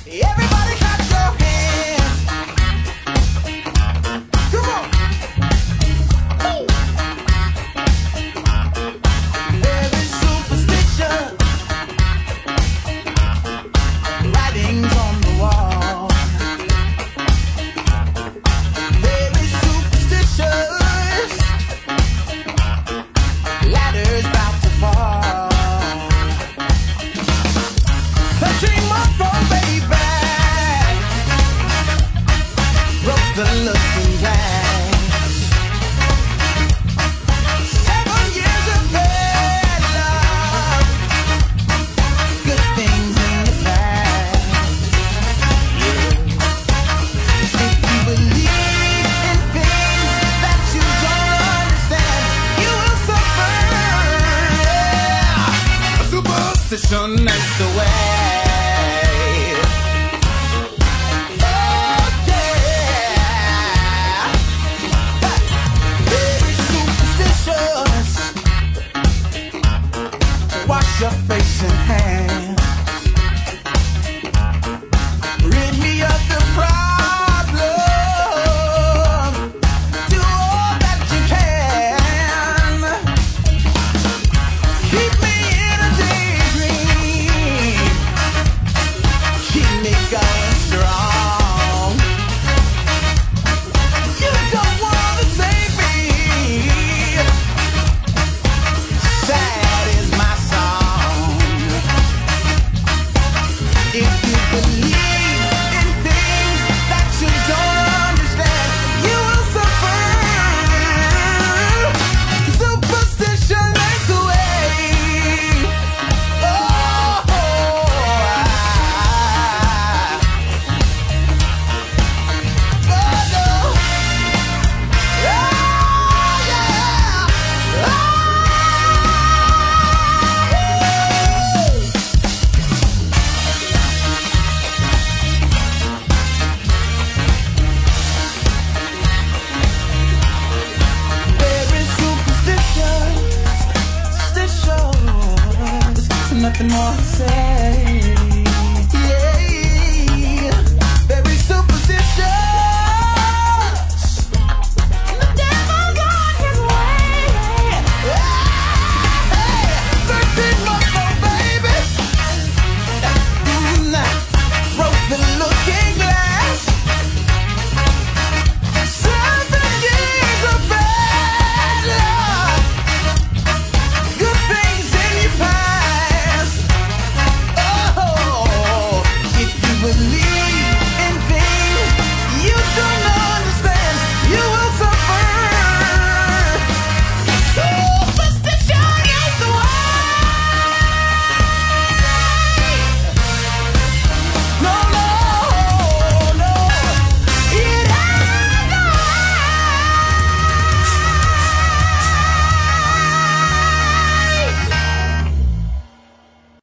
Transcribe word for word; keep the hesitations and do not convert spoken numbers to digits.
Everybody clap your hands. Come on. Woo. Very superstitious writings on the wall. Very superstitious ladders about to fall. Thirteen months old baby broke the looking glass. Seven years of bad luck, good things in the past. If you believe in things that you don't understand, you will suffer. Superstition is the way. Oh yeah, very superstitious. Wash your face and hands. Rid me of the problem. Do all that you can. Keep me in a daydream. Keep me going strong. You don't wanna save me. Sad is my song. If you believe in things that you don't understand, you will suffer. Superstition is the way. Oh, ah. Oh, no. Ah, yeah. Ah. Very superstitious, superstitious. Nothing more to say.